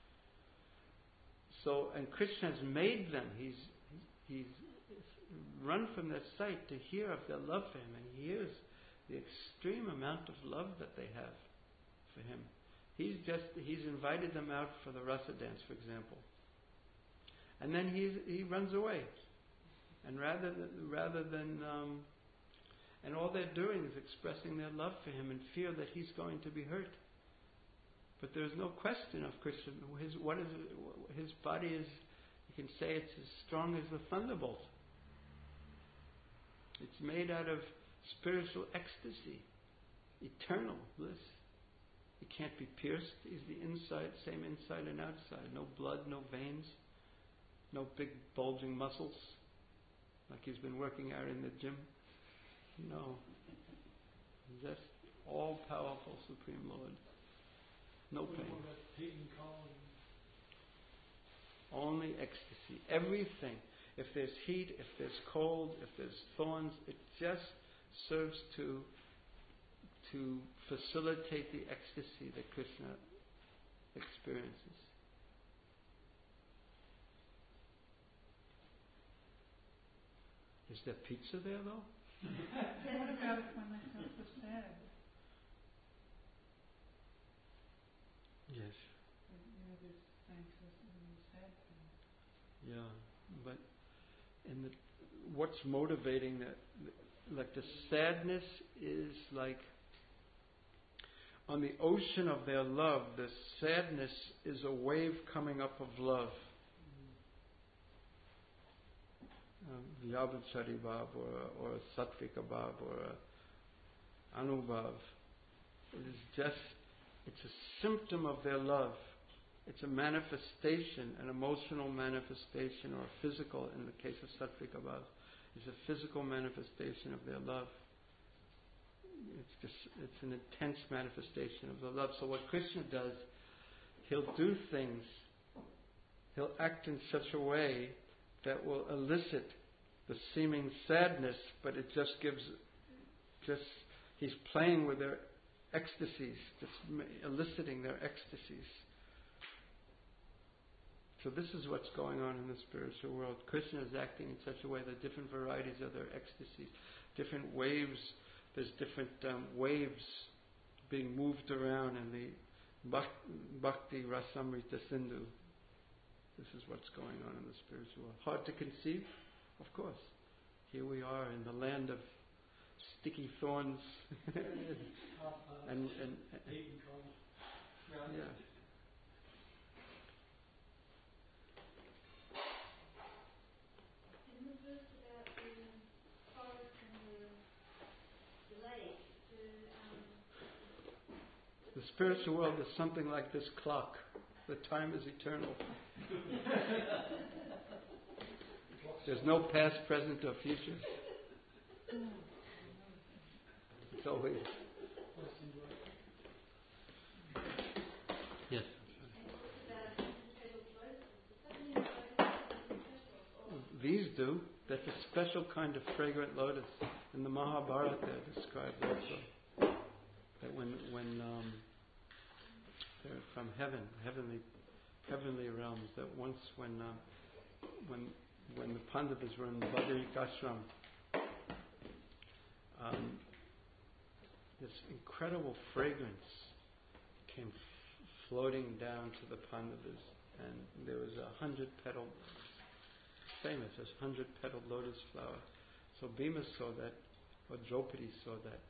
So, and Krishna has made them. He's run from their sight to hear of their love for him, and he hears the extreme amount of love that they have for him. He's invited them out for the rasa dance, for example, and then he runs away, and rather than and all they're doing is expressing their love for him and fear that he's going to be hurt. But there's no question of Krishna. His body is, you can say it's as strong as the thunderbolt. It's made out of spiritual ecstasy, eternal bliss. It can't be pierced. He's the inside, same inside and outside. No blood, no veins, no big bulging muscles, like he's been working out in the gym. No. Just all-powerful Supreme Lord. No pain. Only ecstasy. Everything. If there's heat, if there's cold, if there's thorns, it just serves to facilitate the ecstasy that Krishna experiences. Is there pizza there though? What about when they felt so sad? Yes. This thankless and sad thing. Yeah, but what's motivating that? Like the sadness is like on the ocean of their love. The sadness is a wave coming up of love. Vyabhachari Bhav or a Sattvika Bhav or a Anubhav. It's a symptom of their love. It's a manifestation, an emotional manifestation, or a physical, in the case of Sattvika Bhav, is a physical manifestation of their love. It's an intense manifestation of the love. So what Krishna does, he'll do things, he'll act in such a way that will elicit the seeming sadness, but it just he's playing with their ecstasies, just eliciting their ecstasies. So this is what's going on in the spiritual world. Krishna is acting in such a way that different varieties of their ecstasies, different waves, there's different waves being moved around in the Bhakti Rasamrita Sindhu. This is what's going on in the spiritual world. Hard to conceive? Of course. Here we are in the land of sticky thorns and yeah. In the verse about the forest and the lake, the spiritual world is something like this clock. The time is eternal. There's no past, present, or future. It's always. Yes. These do. That's a special kind of fragrant lotus. In the Mahabharata, they're described also. That when from heavenly realms. That once when the Pandavas were in the Badarik ashram, this incredible fragrance came floating down to the Pandavas, and there was 100-petaled, famous as 100-petaled lotus flower. So Bhima saw that, or Draupadi saw that,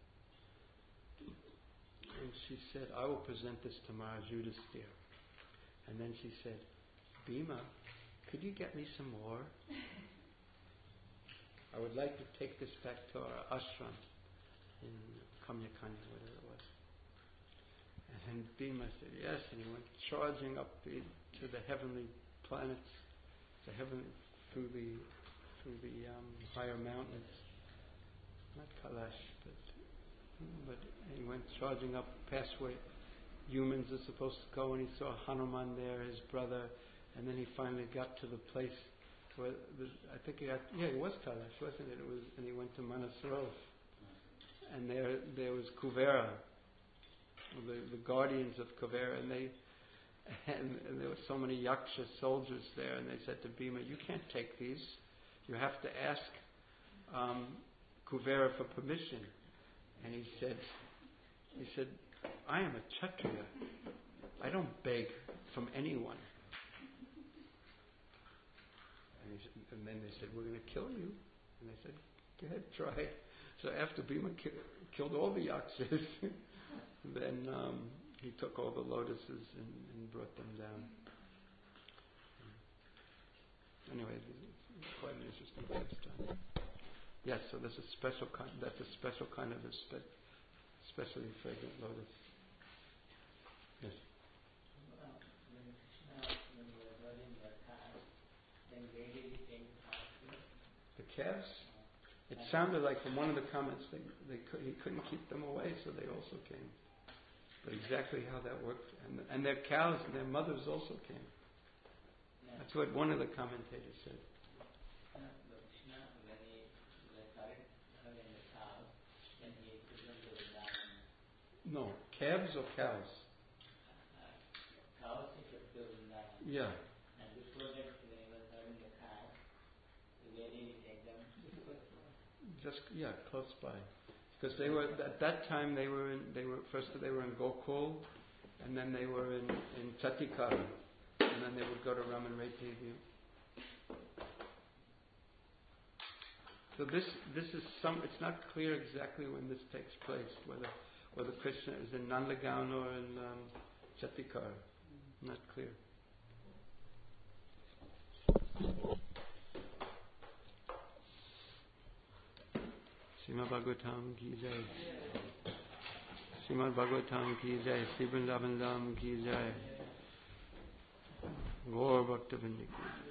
and she said, "I will present this to Maharaj Yudhisthira." And then she said, "Bhima, could you get me some more? I would like to take this back to our ashram in Kamyakanya, whatever it was." And Bhima said, "Yes," and he went charging up to the heavenly planets, through the higher mountains. Not Kailash, but he went charging up past where humans are supposed to go, and he saw Hanuman there, his brother, and then he finally got to the place where it was Kailash, wasn't it? And he went to Manasarov, and there was Kuvera, the guardians of Kuvera, and there were so many Yaksha soldiers there, and they said to Bhima, "You can't take these. You have to ask Kuvera for permission." And he said, "I am a Kshatriya. I don't beg from anyone." And then they said, "We're going to kill you." And they said, "Go ahead, try it." So after Bhima killed all the Yakshas, then he took all the lotuses and brought them down. Anyway, it's quite an interesting pastime. Yes, so that's a special kind of especially fragrant lotus. Yes. When Krishna, when he was wearing the calves, then where did he take the calves? The calves? It sounded like from one of the comments he couldn't keep them away, so they also came. But exactly how that worked, and their cows and their mothers also came. Yeah. That's what one of the commentators said. Krishna, when he started having the cows, then he took them to the Vrindavan. No, calves or cows? Cows he took to Vrindavan. Yeah. And before that, when he was having the cows, where did he take them? Close by. Because they were at that time they were in Gokul, and then they were in Chatikara, and then they would go to Ramanreti. So this is it's not clear exactly when this takes place, whether Krishna is in Nandagaon or in Chatikara. Not clear. Srimad Bhagavatam ki jai. Srimad Bhagavatam ki jai. Sri Vrindavan Dham ki jai. Gaur Bhakta Vrinda ki jai.